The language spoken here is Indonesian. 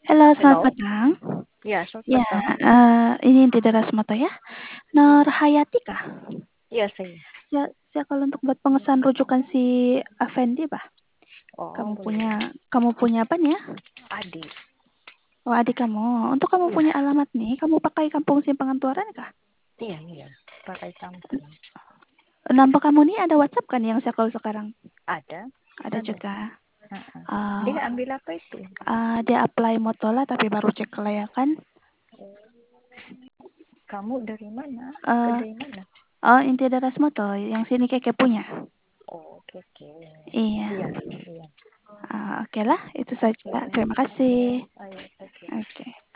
Halo, selamat Hello? petang. Iya, selamat Ya, petang. ini Tidak Rasmato ya. Nur Iya, Hayati kah? iya saya. Saya kalau untuk buat pengesahan rujukan si Effendi, Bah. Oh, Kamu boleh. punya kamu punya apa nih ya? Adik. Oh, adik kamu. Untuk kamu Iya, punya alamat nih, kamu pakai Kampung Simpangan Tuaran kah? iya, iya. Pakai kampung. Nama kamu nih ada WhatsApp kan yang saya call sekarang? Ada? Ada Ada. juga. Heeh. Uh, Dia ambil apa itu? dia apply Motola tapi baru cek kelayakan. Oh, kamu dari mana? Uh, Kedai mana? Inti Rasmato yang sini Keke punya. Oh, oke, oke. Iya. Iya, iya. Oke lah, itu saja. Oke, Terima oke. kasih. Ayo, oke. Oke.